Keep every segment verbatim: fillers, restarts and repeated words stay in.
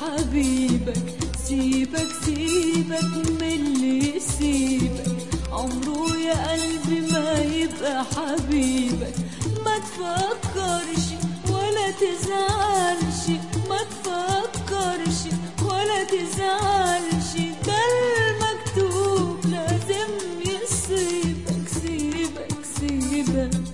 حبيبك. سيبك سيبك من اللي يسيبك، عمره يا قلبي ما يبقى حبيبك. ما تفكرش ولا تزعلش، ما تفكرش ولا تزعلش، ده المكتوب لازم يصيبك. سيبك سيبك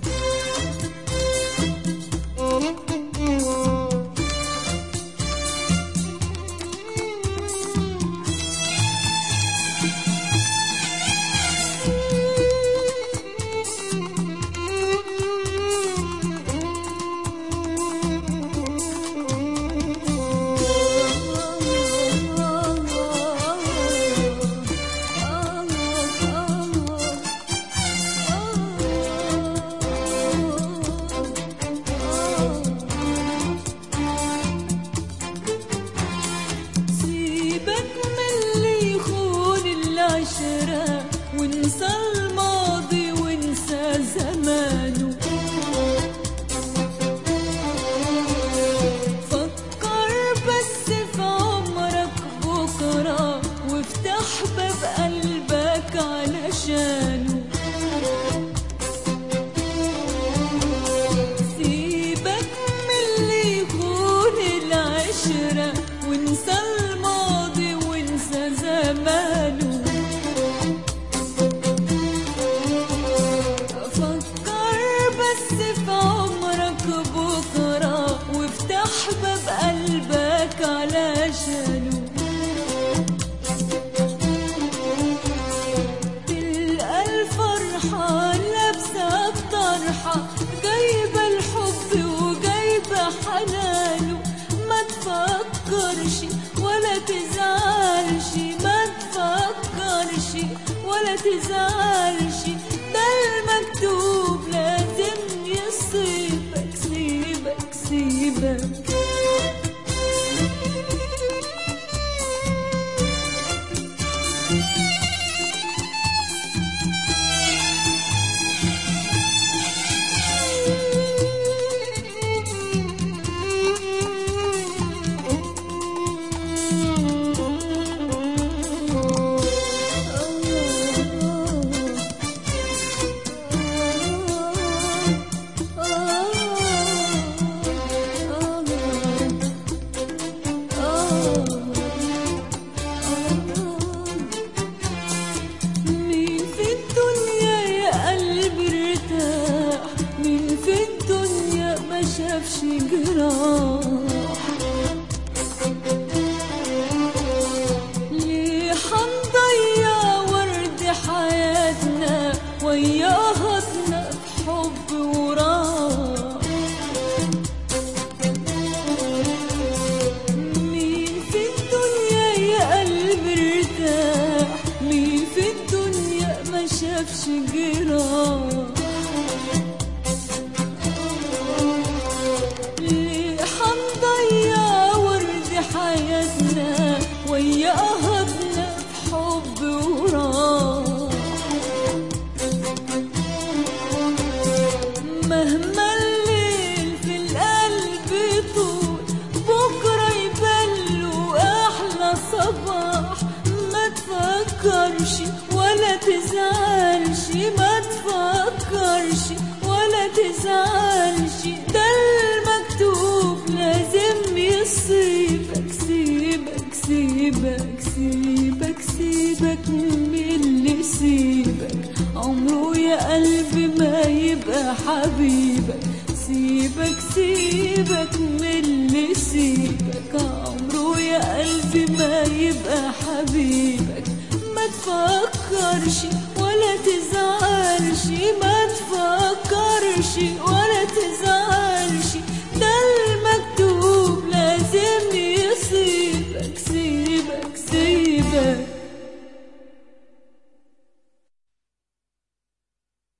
وانسى الماضي وانسى زمانه. فكر بس في عمرك بكرة، وافتح باب قلبك علشانه. سيبك من اللي يخون العشرة، وانسى الماضي وانسى زمانه. قلبك علشانه تلقى الفرحة لابسة الطرحة، جايبة الحب وجايبة حنانه. ما تفكرش ولا تزعلش، ما تفكرش ولا تزعلش، ده المكتوب لازم يصيبك. سيبك سيبك شافش جراح. ليه حنضيع ورد حياتنا وياهضنا بحب وراح؟ مين في الدنيا يا قلبي ارتاح؟ مين في الدنيا ما شافش جراح؟ حياتنا وياهضنا بحب وراح. مهما الليل في القلب طول، بكرة يبلو أحلى صباح. ما تفكرش ولا تزعلش، ما تفكرش ولا تزعلش، ده المكتوب لازم يصيبك. سيبك سيبك سيبك سيبك من اللي يسيبك، عمره يا قلبي ما يبقى حبيبك. سيبك سيبك من اللي يسيبك، عمره يا قلبي ما يبقى حبيبك. ما تفكرش ولا تزعلش، ما تفكرش ولا تزعلش، ده المكتوب لازم يصيبك. سيبك سيبك